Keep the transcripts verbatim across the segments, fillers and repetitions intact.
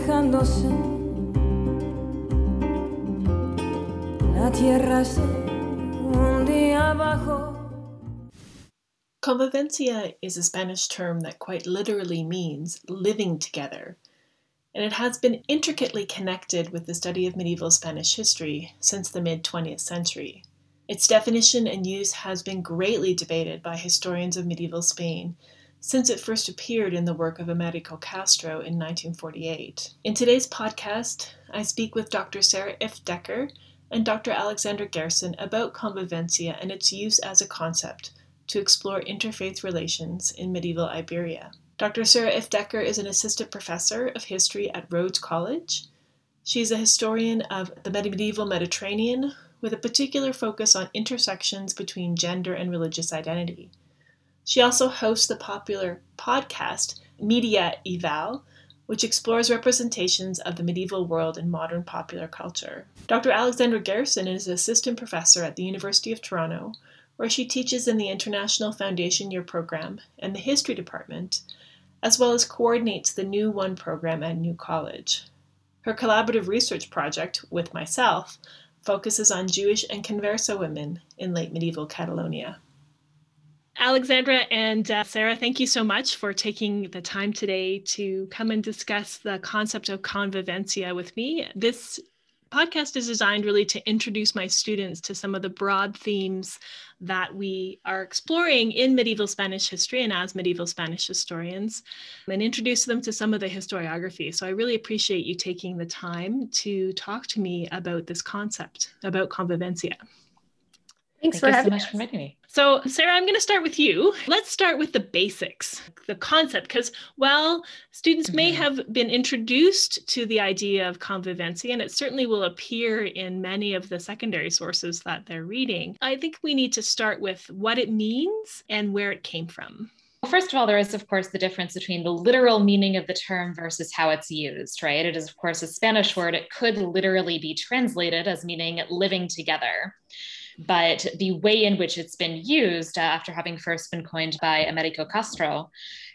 alejándose, la tierra se hundía abajo. Convivencia is a Spanish term that quite literally means living together, and it has been intricately connected with the study of medieval Spanish history since the mid-twentieth century. Its definition and use has been greatly debated by historians of medieval Spain since it first appeared in the work of Americo Castro in nineteen forty-eight. In today's podcast, I speak with Doctor Sarah Iff Decker and Doctor Alexandra Gerson about convivencia and its use as a concept to explore interfaith relations in medieval Iberia. Doctor Sarah Iff Decker is an assistant professor of history at Rhodes College. She's a historian of the medieval Mediterranean with a particular focus on intersections between gender and religious identity. She also hosts the popular podcast Media Eval, which explores representations of the medieval world in modern popular culture. Doctor Alexandra Gerson is an assistant professor at the University of Toronto, where she teaches in the International Foundation Year program and the History Department, as well as coordinates the New One program at New College. Her collaborative research project with myself focuses on Jewish and Converso women in late medieval Catalonia. Alexandra and uh, Sarah, thank you so much for taking the time today to come and discuss the concept of convivencia with me. This podcast is designed really to introduce my students to some of the broad themes that we are exploring in medieval Spanish history and as medieval Spanish historians, and introduce them to some of the historiography. So I really appreciate you taking the time to talk to me about this concept, about convivencia. Thanks Thank for having so much for inviting me. So, Sarah, I'm going to start with you. Let's start with the basics, the concept, because, well, students mm-hmm. may have been introduced to the idea of convivencia, and it certainly will appear in many of the secondary sources that they're reading. I think we need to start with what it means and where it came from. Well, first of all, there is, of course, the difference between the literal meaning of the term versus how it's used, right? It is, of course, a Spanish word. It could literally be translated as meaning living together. But the way in which it's been used uh, after having first been coined by Americo Castro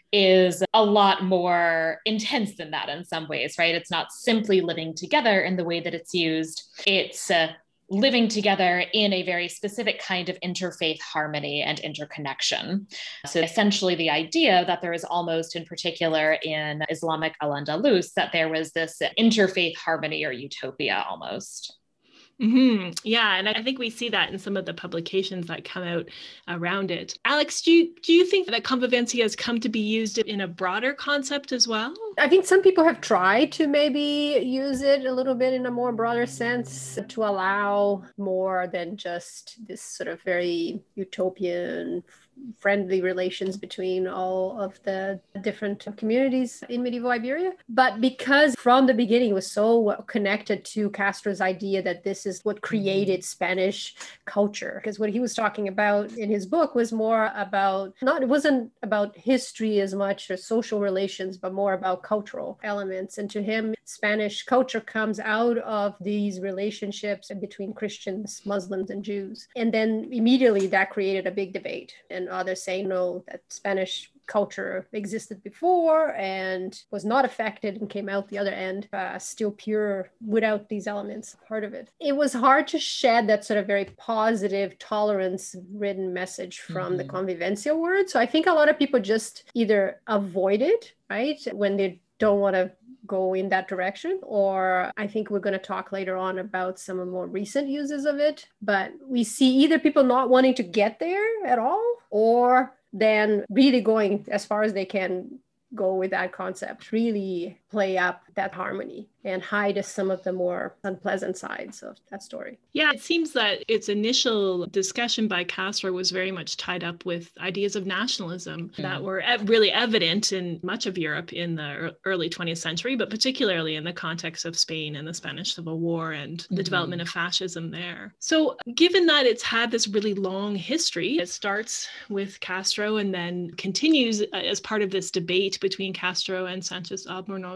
is a lot more intense than that in some ways, right? It's not simply living together in the way that it's used. It's uh, living together in a very specific kind of interfaith harmony and interconnection. So essentially the idea that there is almost in particular in Islamic Al-Andalus, that there was this interfaith harmony or utopia almost. Mm-hmm. Yeah, and I think we see that in some of the publications that come out around it. Alex, do you, do you think that convivencia has come to be used in a broader concept as well? I think some people have tried to maybe use it a little bit in a more broader sense to allow more than just this sort of very utopian, friendly relations between all of the different communities in medieval Iberia. But because from the beginning it was so connected to Castro's idea that this is what created Spanish culture, because what he was talking about in his book was more about, not, it wasn't about history as much or social relations, but more about cultural elements. And to him, Spanish culture comes out of these relationships between Christians, Muslims, and Jews. And then immediately that created a big debate. And others saying no, that Spanish culture existed before and was not affected and came out the other end uh, still pure without these elements part of it. It was hard to shed that sort of very positive tolerance written message from mm-hmm. the convivencia word. So I think a lot of people just either avoid it, right, when they don't want to go in that direction, or I think we're going to talk later on about some of the more recent uses of it. But we see either people not wanting to get there at all, or then really going as far as they can go with that concept, really play up that harmony and hide some of the more unpleasant sides of that story. Yeah, it seems that its initial discussion by Castro was very much tied up with ideas of nationalism mm-hmm. that were really evident in much of Europe in the early twentieth century, but particularly in the context of Spain and the Spanish Civil War and the mm-hmm. development of fascism there. So given that it's had this really long history, it starts with Castro and then continues as part of this debate between Castro and Sanchez Albornoz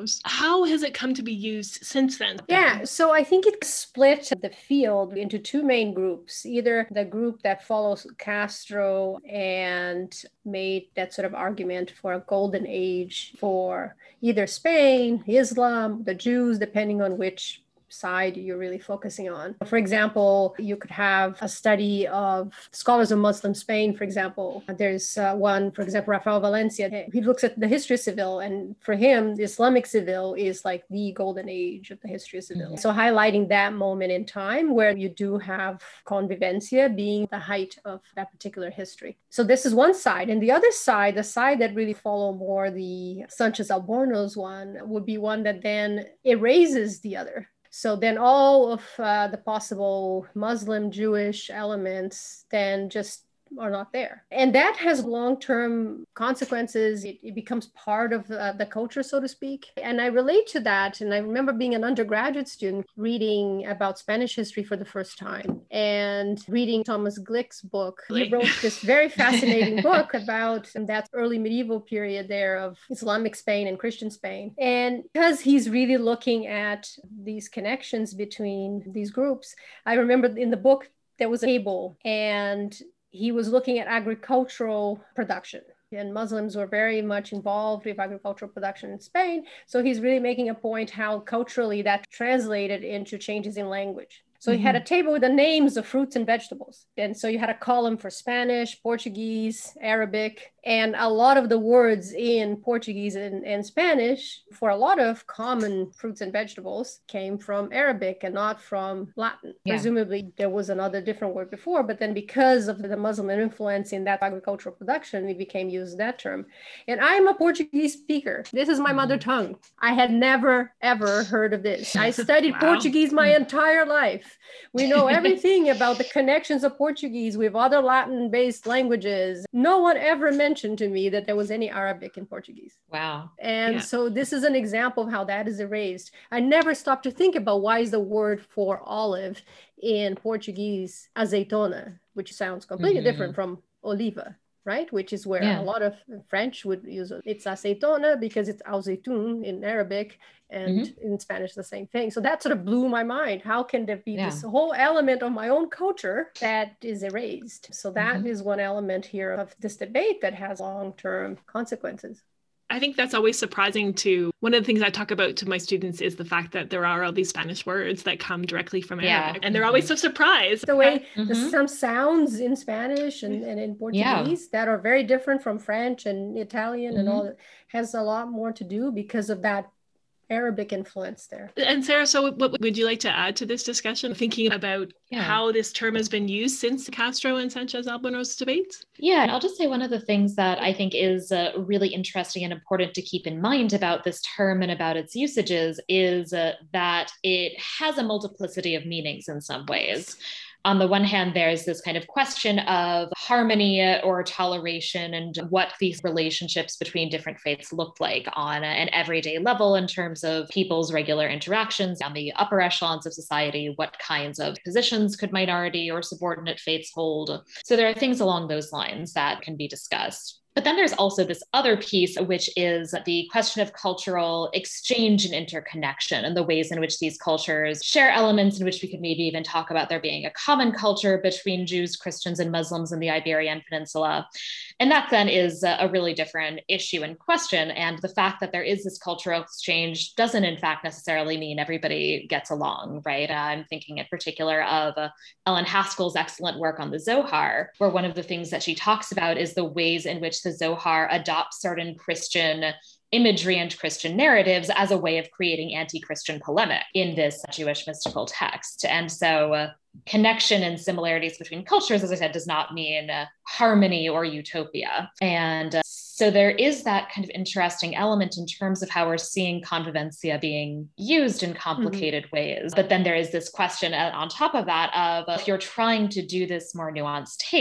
Albornoz. How has it come to be used since then? Yeah, so I think it split the field into two main groups, either the group that follows Castro and made that sort of argument for a golden age for either Spain, Islam, the Jews, depending on which side you're really focusing on. For example, you could have a study of scholars of Muslim Spain, for example. There's uh, one, for example, Rafael Valencia. He looks at the history of Seville, and for him, the Islamic Seville is like the golden age of the history of Seville. Mm-hmm. So highlighting that moment in time where you do have convivencia being the height of that particular history. So this is one side. And the other side, the side that really follow more the Sanchez Albornoz one, would be one that then erases the other. So then all of uh, the possible Muslim, Jewish elements then just are not there. And that has long-term consequences. It, it becomes part of uh, the culture, so to speak. And I relate to that. And I remember being an undergraduate student reading about Spanish history for the first time and reading Thomas Glick's book. He wrote this very fascinating book about that early medieval period there of Islamic Spain and Christian Spain. And because he's really looking at these connections between these groups, I remember in the book, there was a table and he was looking at agricultural production, and Muslims were very much involved with agricultural production in Spain. So he's really making a point how culturally that translated into changes in language. So mm-hmm. he had a table with the names of fruits and vegetables. And so you had a column for Spanish, Portuguese, Arabic, and a lot of the words in Portuguese and, and Spanish for a lot of common fruits and vegetables came from Arabic and not from Latin. Yeah. Presumably there was another different word before, but then because of the Muslim influence in that agricultural production, it became used that term. And I'm a Portuguese speaker. This is my mm-hmm. mother tongue. I had never, ever heard of this. I studied wow. Portuguese my entire life. We know everything about the connections of Portuguese with other Latin-based languages. No one ever mentioned to me that there was any Arabic in Portuguese. Wow. And yeah. so this is an example of how that is erased. I never stopped to think about why is the word for olive in Portuguese azeitona, which sounds completely mm-hmm. different from oliva, right? Which is where yeah. a lot of French would use it. It's aceitona because it's azeitun in Arabic, and mm-hmm. in Spanish, the same thing. So that sort of blew my mind. How can there be yeah. this whole element of my own culture that is erased? So that mm-hmm. is one element here of this debate that has long-term consequences. I think that's always surprising too. One of the things I talk about to my students is the fact that there are all these Spanish words that come directly from yeah. Arabic, and they're mm-hmm. always so surprised. The way mm-hmm. the, some sounds in Spanish and, and in Portuguese yeah. that are very different from French and Italian mm-hmm. and all that has a lot more to do because of that Arabic influence there. And Sarah, so what would you like to add to this discussion, thinking about yeah. how this term has been used since Castro and Sanchez Albornoz debates? Yeah, I'll just say one of the things that I think is uh, really interesting and important to keep in mind about this term and about its usages is uh, that it has a multiplicity of meanings in some ways. On the one hand, there's this kind of question of harmony or toleration and what these relationships between different faiths looked like on an everyday level in terms of people's regular interactions on the upper echelons of society. What kinds of positions could minority or subordinate faiths hold? So there are things along those lines that can be discussed. But then there's also this other piece, which is the question of cultural exchange and interconnection and the ways in which these cultures share elements in which we could maybe even talk about there being a common culture between Jews, Christians, and Muslims in the Iberian Peninsula. And that then is a really different issue and question. And the fact that there is this cultural exchange doesn't in fact necessarily mean everybody gets along, right? Uh, I'm thinking in particular of uh, Ellen Haskell's excellent work on the Zohar, where one of the things that she talks about is the ways in which the Zohar adopts certain Christian imagery and Christian narratives as a way of creating anti-Christian polemic in this Jewish mystical text. And so uh, connection and similarities between cultures, as I said, does not mean uh, harmony or utopia. And uh, so there is that kind of interesting element in terms of how we're seeing convivencia being used in complicated mm-hmm. ways. But then there is this question on top of that of uh, if you're trying to do this more nuanced take,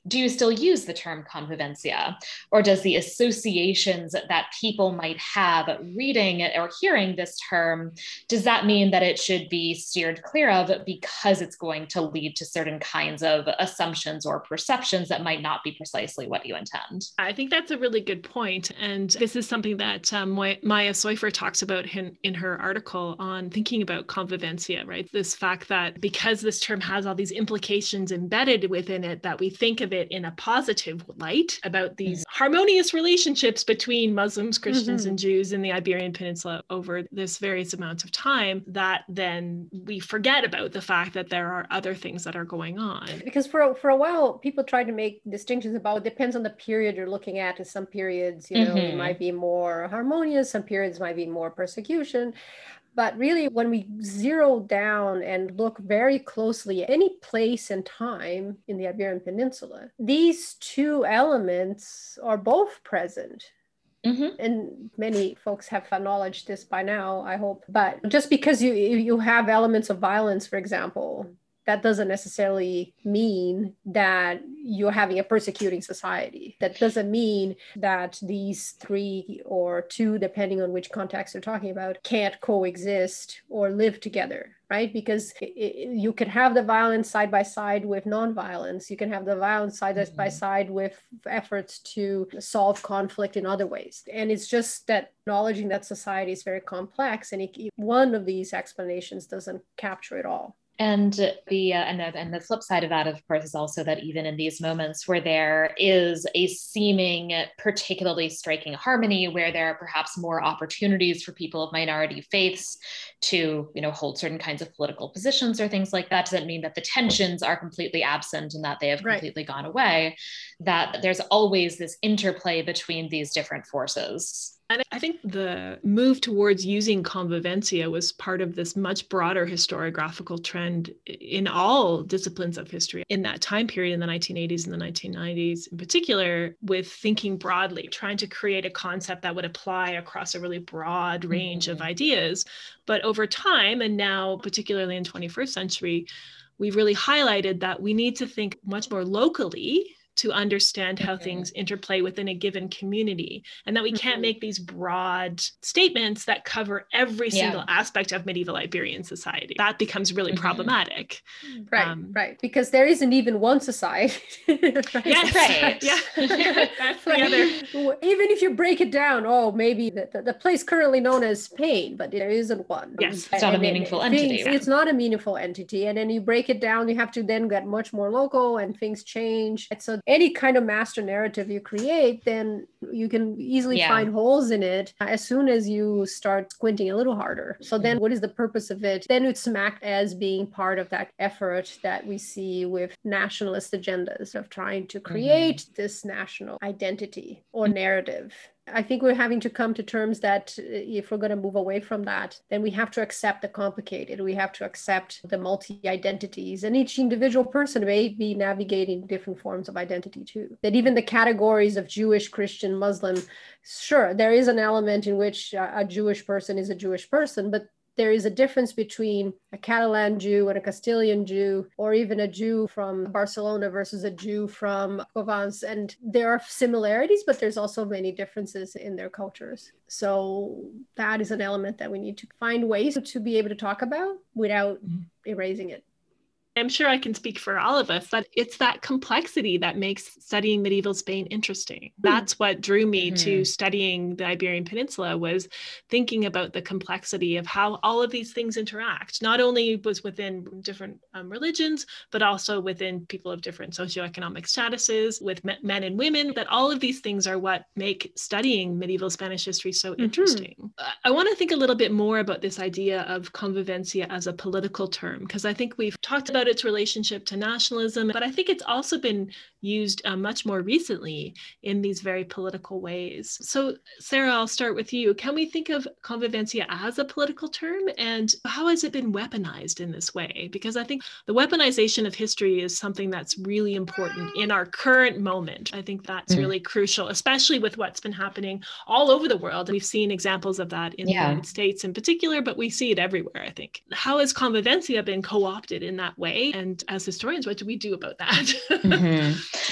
do you still use the term convivencia? Or does the associations that people might have reading or hearing this term, does that mean that it should be steered clear of because it's going to lead to certain kinds of assumptions or perceptions that might not be precisely what you intend? I think that's a really good point. And this is something that um, Maya Soifer talks about in, in her article on thinking about convivencia, right? This fact that because this term has all these implications embedded within it, that we think of it in a positive light about these mm-hmm. harmonious relationships between Muslims, Christians, mm-hmm. and Jews in the Iberian Peninsula over this various amount of time, that then we forget about the fact that there are other things that are going on. Because for, for a while, people tried to make distinctions about, it depends on the period you're looking at. In some periods, you know, mm-hmm. it might be more harmonious, some periods might be more persecution. But really, when we zero down and look very closely at any place and time in the Iberian Peninsula, these two elements are both present. Mm-hmm. And many folks have acknowledged this by now, I hope. But just because you you have elements of violence, for example, that doesn't necessarily mean that you're having a persecuting society. That doesn't mean that these three or two, depending on which context you're talking about, can't coexist or live together, right? Because it, it, you could have the violence side by side with nonviolence. You can have the violence side mm-hmm. by side with efforts to solve conflict in other ways. And it's just that acknowledging that society is very complex, and it, one of these explanations doesn't capture it all. And the, uh, and the and the flip side of that, of course, is also that even in these moments where there is a seeming particularly striking harmony, where there are perhaps more opportunities for people of minority faiths to, you know, hold certain kinds of political positions or things like that, doesn't mean that the tensions are completely absent and that they have completely right. gone away. That there's always this interplay between these different forces. And I think the move towards using convivencia was part of this much broader historiographical trend in all disciplines of history in that time period in the nineteen eighties and the nineteen nineties, in particular, with thinking broadly, trying to create a concept that would apply across a really broad range mm-hmm. of ideas. But over time, and now particularly in twenty-first century, we've really highlighted that we need to think much more locally to understand how okay. things interplay within a given community, and that we can't mm-hmm. make these broad statements that cover every yeah. single aspect of medieval Iberian society. That becomes really mm-hmm. problematic. Right, um, right. Because there isn't even one society. right? Yes, right. Yeah. That's the other. Even if you break it down, oh, maybe the, the, the place currently known as Spain, but there isn't one. Yes, it's not and, a meaningful and entity. Things, right? It's not a meaningful entity. And then you break it down, you have to then get much more local, and things change. So any kind of master narrative you create, then you can easily yeah. find holes in it as soon as you start squinting a little harder. So then what is the purpose of it? Then it's smacked as being part of that effort that we see with nationalist agendas of trying to create mm-hmm. this national identity or narrative. I think we're having to come to terms that if we're going to move away from that, then we have to accept the complicated. We have to accept the multi-identities, and each individual person may be navigating different forms of identity too. That even the categories of Jewish, Christian, Muslim, sure, there is an element in which a Jewish person is a Jewish person, but there is a difference between a Catalan Jew and a Castilian Jew, or even a Jew from Barcelona versus a Jew from Provence. And there are similarities, but there's also many differences in their cultures. So that is an element that we need to find ways to be able to talk about without mm-hmm. erasing it. I'm sure I can speak for all of us, but it's that complexity that makes studying medieval Spain interesting. Mm. That's what drew me mm-hmm. to studying the Iberian Peninsula, was thinking about the complexity of how all of these things interact, not only was within different um, religions, but also within people of different socioeconomic statuses, with me- men and women, that all of these things are what make studying medieval Spanish history so mm-hmm. interesting. I want to think a little bit more about this idea of convivencia as a political term, because I think we've talked about its relationship to nationalism, but I think it's also been used uh, much more recently in these very political ways. So Sarah, I'll start with you. Can we think of convivencia as a political term, and how has it been weaponized in this way? Because I think the weaponization of history is something that's really important in our current moment. I think that's mm-hmm. really crucial, especially with what's been happening all over the world. We've seen examples of that in yeah. the United States in particular, but we see it everywhere, I think. How has convivencia been co-opted in that way? And as historians, what do we do about that? mm-hmm.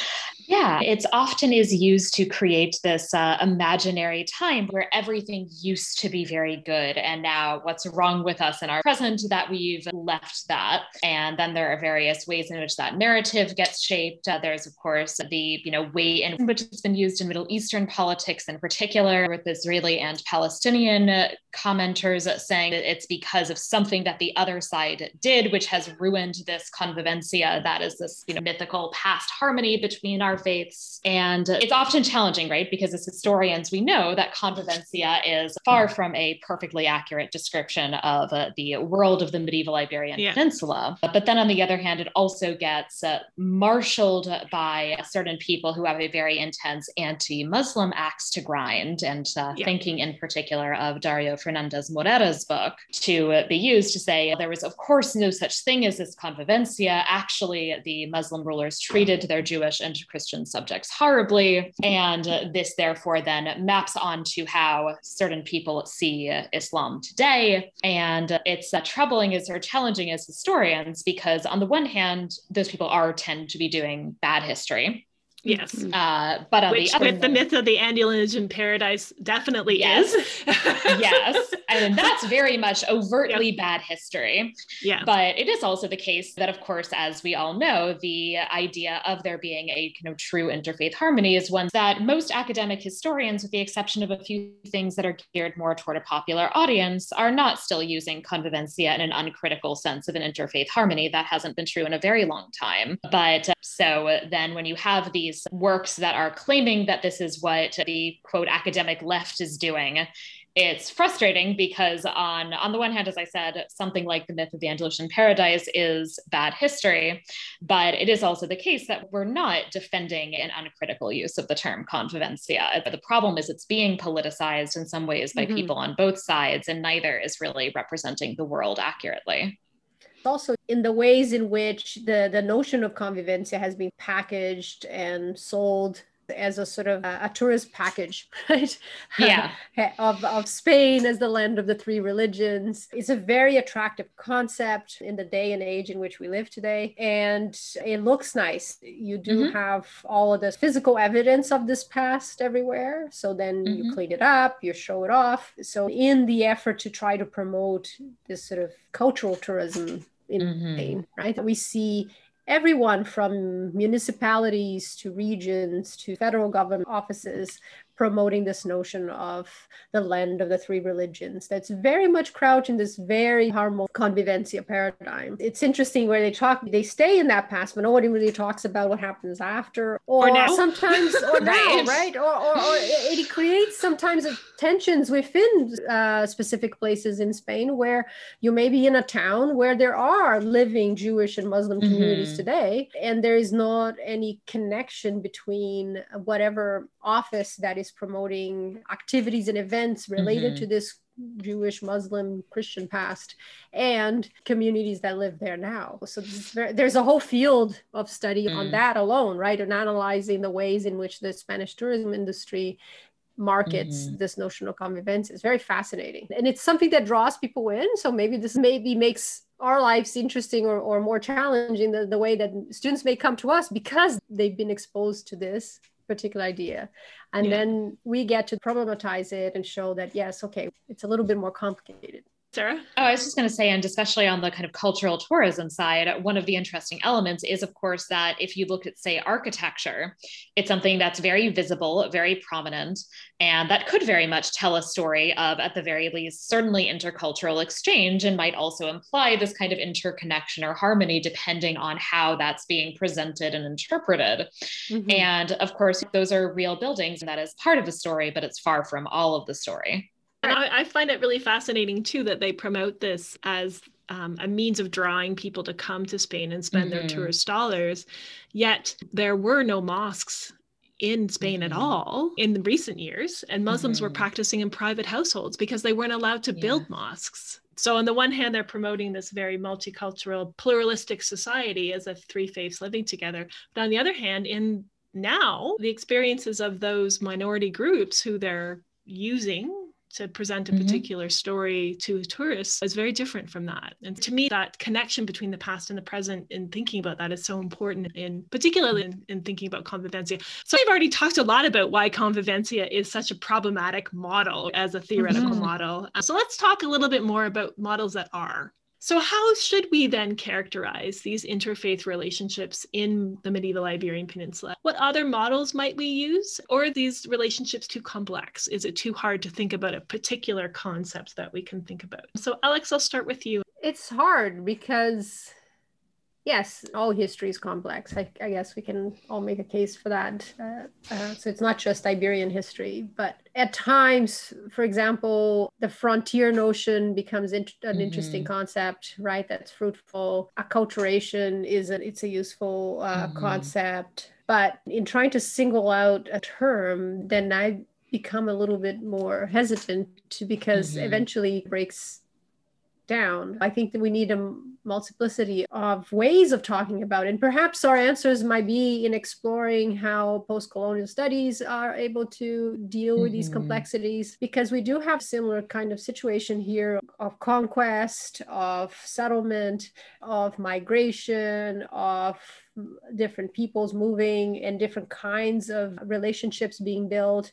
Yeah, it's often is used to create this uh, imaginary time where everything used to be very good. And now what's wrong with us in our present that we've left that. And then there are various ways in which that narrative gets shaped. Uh, there's, of course, the, you know, way in which it's been used in Middle Eastern politics in particular, with Israeli and Palestinian uh, commenters saying that it's because of something that the other side did, which has ruined this convivencia that is this, you know, mythical past harmony between our faiths. And it's often challenging, right? Because as historians, we know that convivencia is far from a perfectly accurate description of uh, the world of the medieval Iberian yeah. Peninsula. But then on the other hand, it also gets uh, marshaled by certain people who have a very intense anti-Muslim axe to grind, and uh, yeah. thinking in particular of Dario Fernandez Morera's book, to uh, be used to say there was, of course, no such thing as this convivencia. Actually, the Muslim rulers treated their Jewish and Christian subjects horribly, and uh, this therefore then maps onto how certain people see uh, Islam today. And uh, it's uh, troubling as or challenging as historians, because on the one hand, those people are tend to be doing bad history. Yes. Uh, but on Which the other with the myth of the Andalusians in paradise definitely yes. is. Yes. And that's very much overtly yep. bad history. Yeah. But it is also the case that, of course, as we all know, the idea of there being a kind of true interfaith harmony is one that most academic historians, with the exception of a few things that are geared more toward a popular audience, are not still using convivencia in an uncritical sense of an interfaith harmony. That hasn't been true in a very long time. But uh, so then when you have these works that are claiming that this is what the quote academic left is doing, it's frustrating because on, on the one hand, as I said, something like the myth of the Andalusian paradise is bad history, but it is also the case that we're not defending an uncritical use of the term convivencia. The problem is it's being politicized in some ways by mm-hmm. people on both sides, and neither is really representing the world accurately. Also in the ways in which the, the notion of convivencia has been packaged and sold as a sort of a, a tourist package, right? Yeah. of, of Spain as the land of the three religions. It's a very attractive concept in the day and age in which we live today. And it looks nice. You do mm-hmm. have all of the physical evidence of this past everywhere. So then mm-hmm. you clean it up, you show it off. So in the effort to try to promote this sort of cultural tourism in mm-hmm. Spain, right? We see everyone from municipalities to regions to federal government offices promoting this notion of the land of the three religions that's very much crouched in this very harmful convivencia paradigm. It's interesting where they talk, they stay in that past, but nobody really talks about what happens after, or, or now. sometimes, or now, right? Or, or, or it creates sometimes tensions within uh, specific places in Spain where you may be in a town where there are living Jewish and Muslim communities mm-hmm. today, and there is not any connection between whatever office that is promoting activities and events related mm-hmm. to this Jewish, Muslim, Christian past and communities that live there now. So this is very, there's a whole field of study mm. on that alone, right? And analyzing the ways in which the Spanish tourism industry markets mm-hmm. this notion of convivencia. It's very fascinating. And it's something that draws people in. So maybe this maybe makes our lives interesting or, or more challenging, the, the way that students may come to us because they've been exposed to this particular idea. And yeah. then we get to problematize it and show that, yes, okay, it's a little bit more complicated. Sarah? Oh, I was just going to say, and especially on the kind of cultural tourism side, one of the interesting elements is, of course, that if you look at, say, architecture, it's something that's very visible, very prominent, and that could very much tell a story of, at the very least, certainly intercultural exchange, and might also imply this kind of interconnection or harmony, depending on how that's being presented and interpreted. Mm-hmm. And of course, those are real buildings, and that is part of the story, but it's far from all of the story. And I, I find it really fascinating, too, that they promote this as um, a means of drawing people to come to Spain and spend mm-hmm. their tourist dollars. Yet there were no mosques in Spain mm-hmm. at all in the recent years. And Muslims mm-hmm. were practicing in private households because they weren't allowed to yeah. build mosques. So on the one hand, they're promoting this very multicultural, pluralistic society as if three faiths living together. But on the other hand, in now, the experiences of those minority groups who they're using to present a Mm-hmm. particular story to tourists is very different from that. And to me, that connection between the past and the present in thinking about that is so important, in particularly in, in thinking about convivencia. So I've already talked a lot about why convivencia is such a problematic model as a theoretical Mm-hmm. model. So let's talk a little bit more about models that are. So how should we then characterize these interfaith relationships in the medieval Iberian Peninsula? What other models might we use? Or are these relationships too complex? Is it too hard to think about a particular concept that we can think about? So Alex, I'll start with you. It's hard because, yes, all history is complex. I, I guess we can all make a case for that. Uh, uh, so it's not just Iberian history, but at times, for example, the frontier notion becomes int- an Mm-hmm. interesting concept, right? That's fruitful. Acculturation is a, it's a useful uh, Mm-hmm. concept. But in trying to single out a term, then I become a little bit more hesitant to, because Mm-hmm. eventually it breaks down. I think that we need a multiplicity of ways of talking about it. And perhaps our answers might be in exploring how post-colonial studies are able to deal with these Mm-hmm. complexities, because we do have similar kind of situation here of conquest, of settlement, of migration, of different peoples moving and different kinds of relationships being built,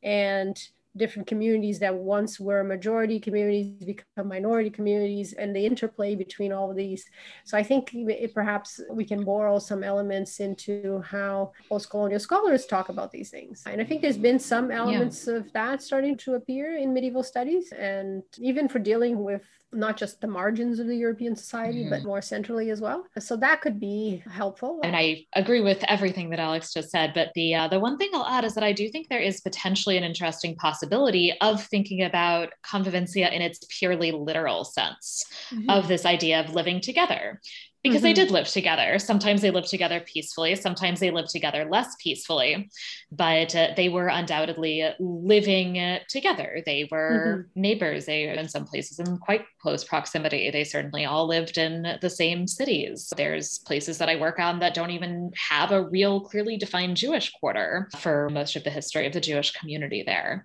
and different communities that once were majority communities become minority communities, and the interplay between all of these. So I think it, perhaps we can borrow some elements into how post-colonial scholars talk about these things. And I think there's been some elements yeah. of that starting to appear in medieval studies, and even for dealing with not just the margins of the European society, mm-hmm. but more centrally as well. So that could be helpful. And I agree with everything that Alex just said, but the uh, the one thing I'll add is that I do think there is potentially an interesting possibility of thinking about convivencia in its purely literal sense, mm-hmm. of this idea of living together. Because mm-hmm. they did live together. Sometimes they lived together peacefully. Sometimes they lived together less peacefully. But uh, they were undoubtedly living uh, together. They were mm-hmm. neighbors. They were in some places in quite close proximity. They certainly all lived in the same cities. There's places that I work on that don't even have a real clearly defined Jewish quarter for most of the history of the Jewish community there.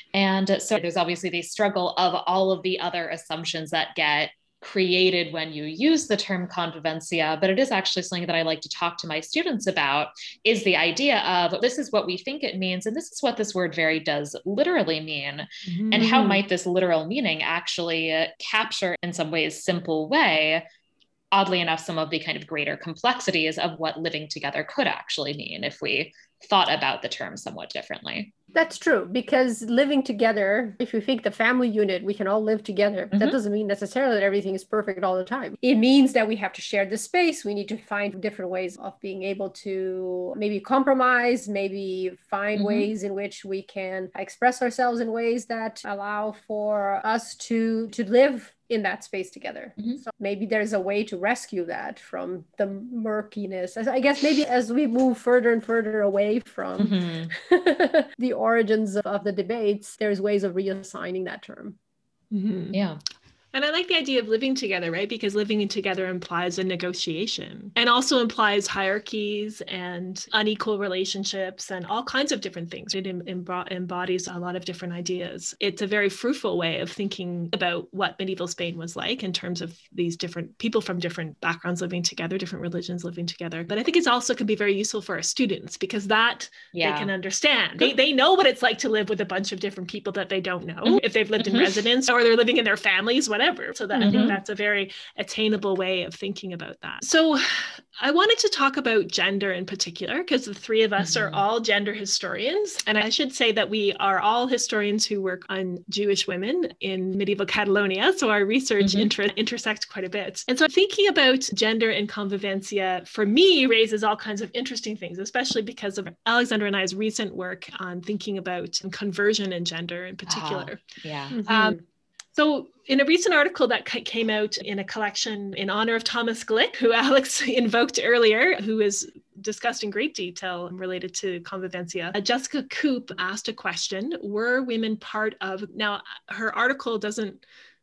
And so there's obviously the struggle of all of the other assumptions that get created when you use the term convivencia, but it is actually something that I like to talk to my students about, is the idea of this is what we think it means, and this is what this word very does literally mean. Mm-hmm. And how might this literal meaning actually uh, capture in some ways simple way, oddly enough, some of the kind of greater complexities of what living together could actually mean if we thought about the term somewhat differently. That's true, because living together, if you think the family unit, we can all live together. Mm-hmm. That doesn't mean necessarily that everything is perfect all the time. It means that we have to share the space. We need to find different ways of being able to maybe compromise, maybe find mm-hmm. ways in which we can express ourselves in ways that allow for us to, to live in that space together. Mm-hmm. So maybe there's a way to rescue that from the murkiness. I guess maybe as we move further and further away from mm-hmm. the origins of, of the debates, there's ways of reassigning that term. Mm-hmm. Yeah. And I like the idea of living together, right? Because living together implies a negotiation and also implies hierarchies and unequal relationships and all kinds of different things. It em- embodies a lot of different ideas. It's a very fruitful way of thinking about what medieval Spain was like in terms of these different people from different backgrounds living together, different religions living together. But I think it also can be very useful for our students, because that yeah. they can understand. They, they know what it's like to live with a bunch of different people that they don't know, mm-hmm. if they've lived in mm-hmm. residence or they're living in their families, whatever. So that mm-hmm. I think that's a very attainable way of thinking about that. So I wanted to talk about gender in particular, because the three of us mm-hmm. are all gender historians. And I should say that we are all historians who work on Jewish women in medieval Catalonia. So our research mm-hmm. inter- intersects quite a bit. And so thinking about gender and convivencia, for me, raises all kinds of interesting things, especially because of Alexandra and I's recent work on thinking about conversion and gender in particular. Oh, yeah. Mm-hmm. Um, So in a recent article that came out in a collection in honor of Thomas Glick, who Alex invoked earlier, who is discussed in great detail related to convivencia, Jessica Coop asked a question: were women part of, now her article doesn't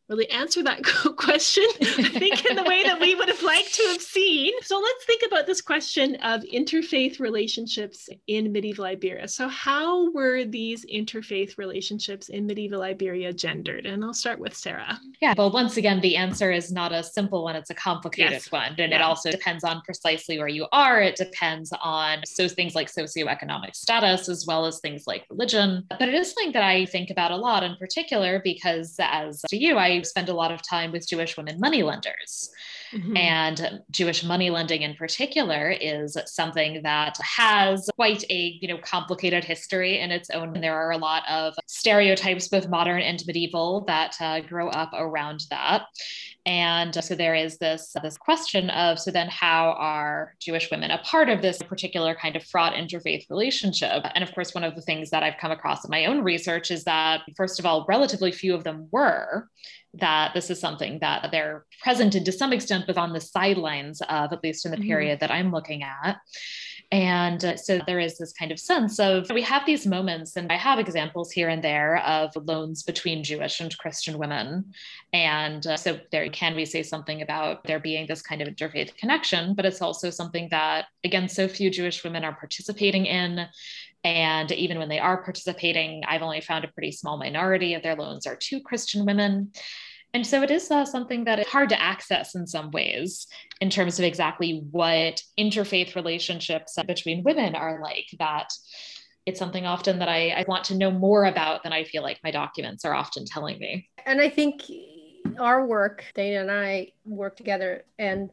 really answer that question, I think, in the way that we would have liked to have seen. So let's think about this question of interfaith relationships in medieval Iberia. So how were these interfaith relationships in medieval Iberia gendered? And I'll start with Sarah. Yeah, well, once again, the answer is not a simple one. It's a complicated yes. one. And yeah. it also depends on precisely where you are. It depends on so things like socioeconomic status, as well as things like religion. But it is something that I think about a lot in particular, because as to you, I spend a lot of time with Jewish women moneylenders. Mm-hmm. And Jewish money lending in particular is something that has quite a, you know, complicated history in its own. There are a lot of stereotypes, both modern and medieval, that uh, grow up around that. And so there is this, this question of, so then how are Jewish women a part of this particular kind of fraught interfaith relationship? And of course, one of the things that I've come across in my own research is that, first of all, relatively few of them were, that this is something that they're present in to some extent, but on the sidelines of, at least in the mm-hmm. period that I'm looking at. And uh, so there is this kind of sense of, we have these moments, and I have examples here and there of loans between Jewish and Christian women. And uh, so there can we say something about there being this kind of interfaith connection, but it's also something that, again, so few Jewish women are participating in. And even when they are participating, I've only found a pretty small minority of their loans are to Christian women. And so it is uh, something that is hard to access in some ways in terms of exactly what interfaith relationships between women are like, that it's something often that I, I want to know more about than I feel like my documents are often telling me. And I think our work, Dana and I work together, and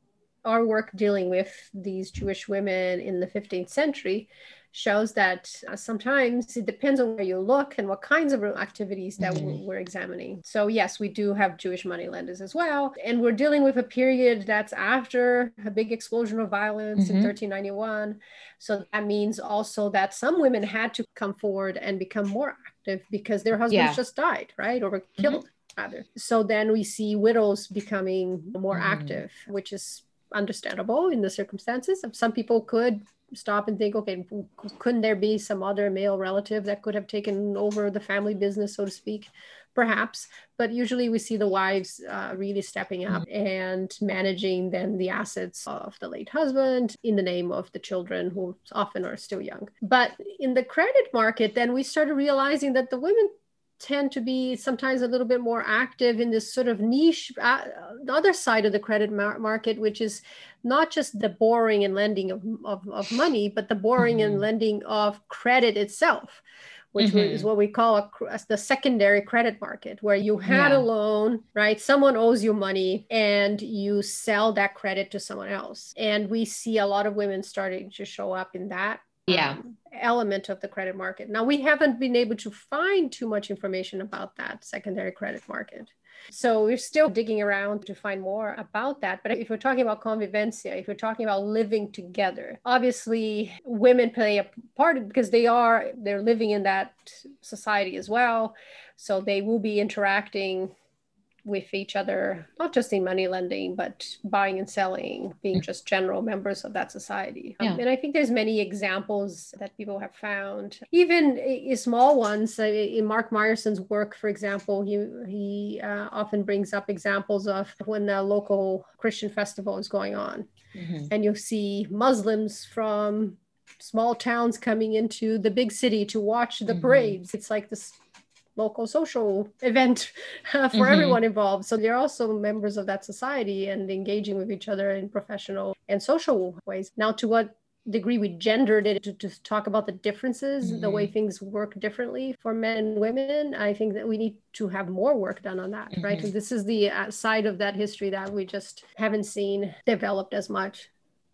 our work dealing with these Jewish women in the fifteenth century shows that uh, sometimes it depends on where you look and what kinds of activities that mm-hmm. we're, we're examining. So yes, we do have Jewish moneylenders as well. And we're dealing with a period that's after a big explosion of violence mm-hmm. in thirteen ninety-one. So that means also that some women had to come forward and become more active because their husbands yeah. just died, right? Or were killed, mm-hmm. rather. So then we see widows becoming more mm-hmm. active, which is understandable in the circumstances. Some people could stop and think, okay, couldn't there be some other male relative that could have taken over the family business, so to speak? Perhaps, but usually we see the wives uh, really stepping up mm-hmm. and managing then the assets of the late husband in the name of the children, who often are still young. But in the credit market, then we started realizing that the women tend to be sometimes a little bit more active in this sort of niche, uh, the other side of the credit mar- market, which is not just the borrowing and lending of, of, of money, but the borrowing mm-hmm. and lending of credit itself, which mm-hmm. is what we call a, the secondary credit market, where you had yeah. a loan, right? Someone owes you money and you sell that credit to someone else. And we see a lot of women starting to show up in that yeah. um, element of the credit market. Now, we haven't been able to find too much information about that secondary credit market. So we're still digging around to find more about that. But if we're talking about convivencia, if we're talking about living together, obviously women play a part because they are, they're living in that society as well. So they will be interacting with each other, not just in money lending, but buying and selling, being just general members of that society. Yeah. Um, and I think there's many examples that people have found, even uh, small ones. Uh, in Mark Meyerson's work, for example, he, he uh, often brings up examples of when a local Christian festival is going on. Mm-hmm. And you'll see Muslims from small towns coming into the big city to watch the mm-hmm. parades. It's like this local social event uh, for mm-hmm. everyone involved. So they're also members of that society and engaging with each other in professional and social ways. Now, to what degree we gendered it to, to talk about the differences, mm-hmm. the way things work differently for men and women, I think that we need to have more work done on that, mm-hmm. right? And this is the uh, side of that history that we just haven't seen developed as much.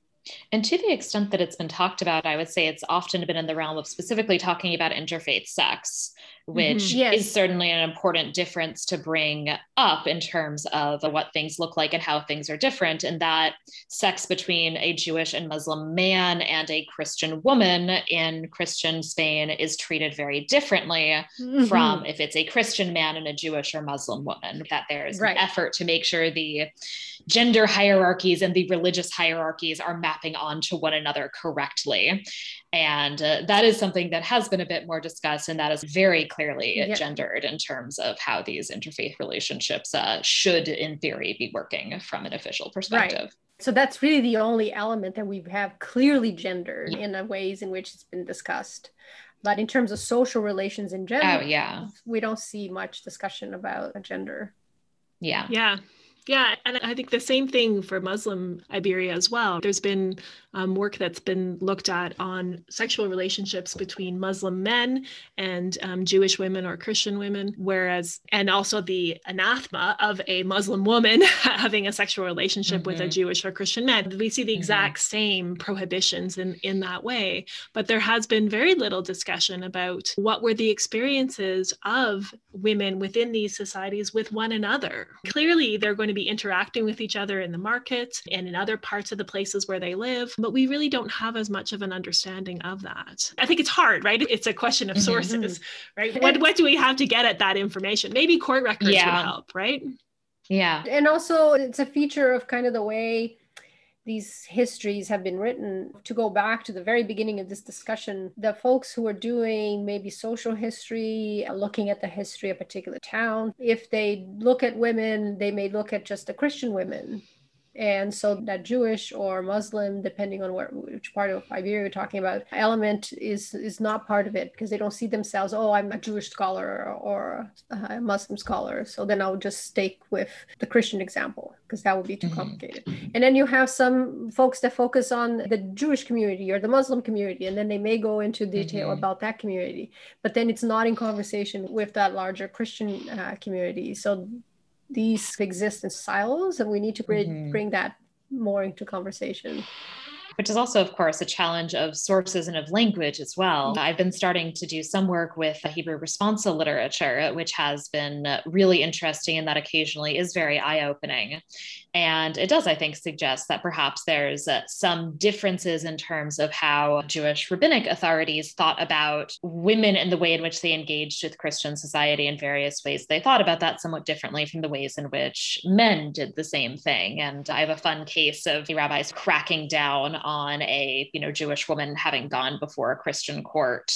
And to the extent that it's been talked about, I would say it's often been in the realm of specifically talking about interfaith sex, which mm-hmm. yes. is certainly an important difference to bring up in terms of what things look like and how things are different, and that sex between a Jewish and Muslim man and a Christian woman in Christian Spain is treated very differently mm-hmm. from if it's a Christian man and a Jewish or Muslim woman, that there's right. an effort to make sure the gender hierarchies and the religious hierarchies are mapping onto one another correctly. And uh, that is something that has been a bit more discussed, and that is very clearly Yeah. gendered in terms of how these interfaith relationships uh, should, in theory, be working from an official perspective. Right. So that's really the only element that we have clearly gendered in the ways in which it's been discussed. But in terms of social relations in general, oh, yeah. we don't see much discussion about gender. Yeah. Yeah. Yeah, and I think the same thing for Muslim Iberia as well. There's been um, work that's been looked at on sexual relationships between Muslim men and um, Jewish women or Christian women, whereas, and also the anathema of a Muslim woman having a sexual relationship mm-hmm. with a Jewish or Christian man. We see the exact mm-hmm. same prohibitions in, in that way, but there has been very little discussion about what were the experiences of women within these societies with one another. Clearly, they're going to be interacting with each other in the market and in other parts of the places where they live, but we really don't have as much of an understanding of that. I think it's hard, right? It's a question of mm-hmm. sources, right? What, what do we have to get at that information? Maybe court records yeah. would help, right? Yeah. And also it's a feature of kind of the way these histories have been written. To go back to the very beginning of this discussion, the folks who are doing maybe social history, looking at the history of a particular town, if they look at women, they may look at just the Christian women. And so that Jewish or Muslim, depending on where, which part of Iberia you're talking about, element is is not part of it, because they don't see themselves, oh, I'm a Jewish scholar or a Muslim scholar. So then I'll just stake with the Christian example, because that would be too mm-hmm. complicated. And then you have some folks that focus on the Jewish community or the Muslim community, and then they may go into detail mm-hmm. about that community. But then it's not in conversation with that larger Christian uh, community. So these exist in silos, and we need to bring, mm-hmm. bring that more into conversation. Which is also, of course, a challenge of sources and of language as well. I've been starting to do some work with Hebrew responsa literature, which has been really interesting, and that occasionally is very eye-opening. And it does, I think, suggest that perhaps there's uh, some differences in terms of how Jewish rabbinic authorities thought about women and the way in which they engaged with Christian society in various ways. They thought about that somewhat differently from the ways in which men did the same thing. And I have a fun case of the rabbis cracking down on a, you know, Jewish woman having gone before a Christian court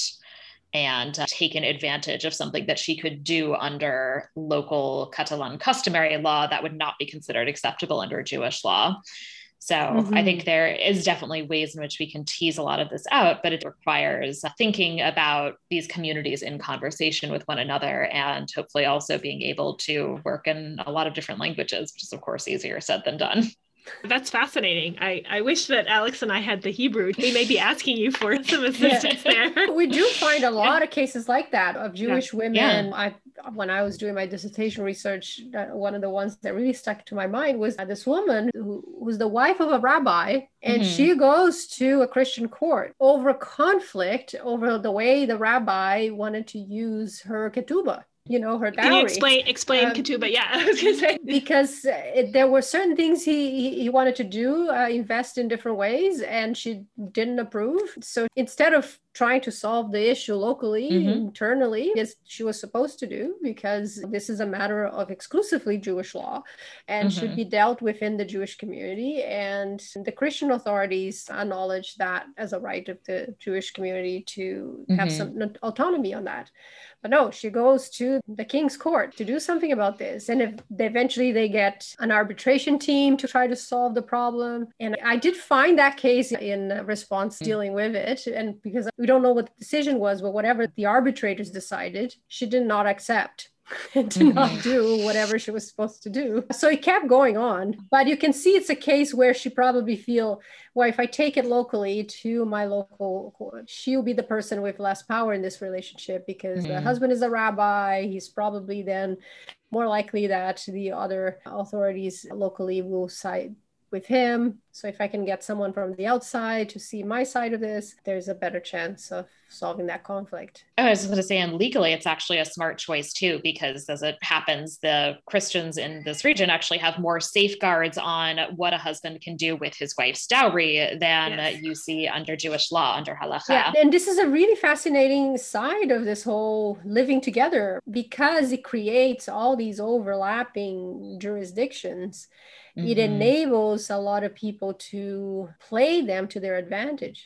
and uh, taken advantage of something that she could do under local Catalan customary law that would not be considered acceptable under Jewish law. So mm-hmm. I think there is definitely ways in which we can tease a lot of this out, but it requires thinking about these communities in conversation with one another, and hopefully also being able to work in a lot of different languages, which is of course easier said than done. That's fascinating. I, I wish that Alex and I had the Hebrew. We may be asking you for some assistance yeah. there. We do find a lot yeah. of cases like that of Jewish yeah. women. Yeah. I, when I was doing my dissertation research, uh, one of the ones that really stuck to my mind was uh, this woman who was the wife of a rabbi, and mm-hmm. she goes to a Christian court over conflict over the way the rabbi wanted to use her ketubah. You know, her dowry. Can you explain, explain um, ketubah? Yeah, I was going to say. Because it, there were certain things he, he wanted to do, uh, invest in different ways, and she didn't approve. So instead of trying to solve the issue locally, mm-hmm. internally, as she was supposed to do, because this is a matter of exclusively Jewish law and mm-hmm. should be dealt within the Jewish community. And the Christian authorities acknowledge that as a right of the Jewish community to mm-hmm. have some autonomy on that. But no, she goes to the king's court to do something about this. And if they, eventually they get an arbitration team to try to solve the problem. And I did find that case in response dealing with it. And because we don't know what the decision was, but whatever the arbitrators decided, she did not accept. And did mm-hmm. not do whatever she was supposed to do. So it kept going on. But you can see it's a case where she probably feel, well, if I take it locally to my local court, she'll be the person with less power in this relationship, because mm-hmm. the husband is a rabbi. He's probably then more likely that the other authorities locally will side with him. So if I can get someone from the outside to see my side of this, there's a better chance of solving that conflict. Oh, I was going to say, and legally, it's actually a smart choice too, because as it happens, the Christians in this region actually have more safeguards on what a husband can do with his wife's dowry than yes. you see under Jewish law, under halacha. Yeah, and this is a really fascinating side of this whole living together, because it creates all these overlapping jurisdictions. Mm-hmm. It enables a lot of people to play them to their advantage.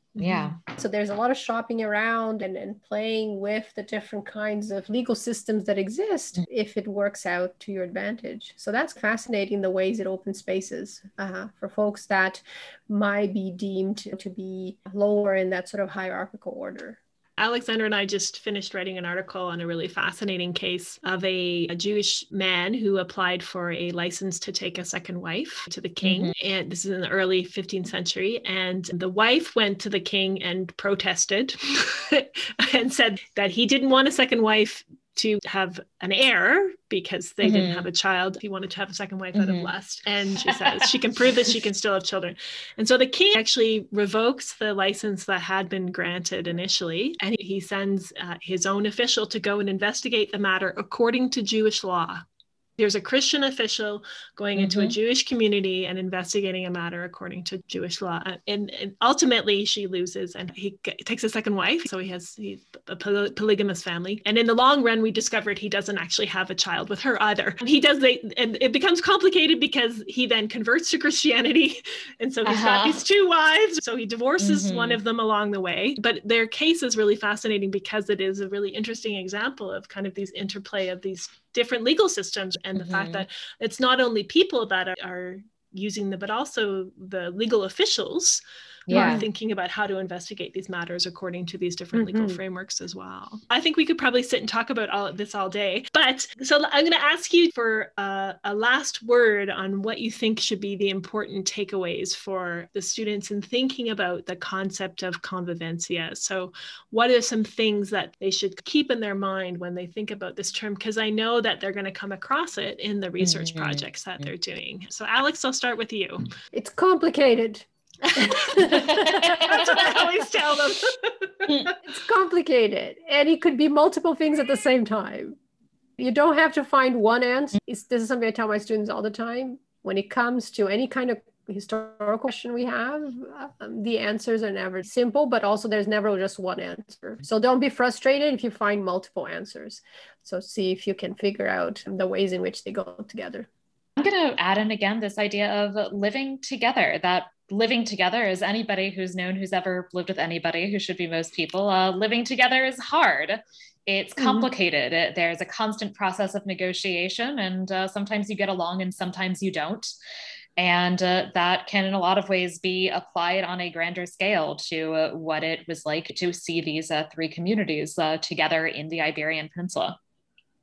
Yeah. So there's a lot of shopping around and, and playing with the different kinds of legal systems that exist if it works out to your advantage. So that's fascinating, the ways it opens spaces uh, for folks that might be deemed to be lower in that sort of hierarchical order. Alexandra and I just finished writing an article on a really fascinating case of a, a Jewish man who applied for a license to take a second wife to the king. Mm-hmm. And this is in the early fifteenth century. And the wife went to the king and protested and said that he didn't want a second wife to have an heir because they mm-hmm. didn't have a child. He wanted to have a second wife mm-hmm. out of lust. And she says she can prove that she can still have children. And so the king actually revokes the license that had been granted initially. And he sends uh, his own official to go and investigate the matter according to Jewish law. There's a Christian official going mm-hmm. into a Jewish community and investigating a matter according to Jewish law. And, and ultimately she loses and he g- takes a second wife. So he has he's a poly- polygamous family. And in the long run, we discovered he doesn't actually have a child with her either. He does, they, and it becomes complicated because he then converts to Christianity. And so he's uh-huh. got these two wives. So he divorces mm-hmm. one of them along the way. But their case is really fascinating because it is a really interesting example of kind of these interplay of these different legal systems and the mm-hmm. fact that it's not only people that are, are using them, but also the legal officials yeah. are thinking about how to investigate these matters according to these different mm-hmm. legal frameworks as well. I think we could probably sit and talk about all of this all day. But so I'm going to ask you for a, a last word on what you think should be the important takeaways for the students in thinking about the concept of convivencia. So what are some things that they should keep in their mind when they think about this term? Because I know that they're going to come across it in the research mm-hmm. projects that they're doing. So Alex, I'll start with you. It's complicated. That's what I always tell them. It's complicated and it could be multiple things at the same time. You don't have to find one answer. It's, this is something I tell my students all the time. When it comes to any kind of historical question we have, um, the answers are never simple, but also there's never just one answer. So don't be frustrated if you find multiple answers. So see if you can figure out the ways in which they go together. I'm going to add in again this idea of living together, that living together, as anybody who's known who's ever lived with anybody, who should be most people, uh, living together is hard. It's complicated. Mm-hmm. It, there's a constant process of negotiation, and uh, sometimes you get along and sometimes you don't. And uh, that can, in a lot of ways, be applied on a grander scale to uh, what it was like to see these uh, three communities uh, together in the Iberian Peninsula.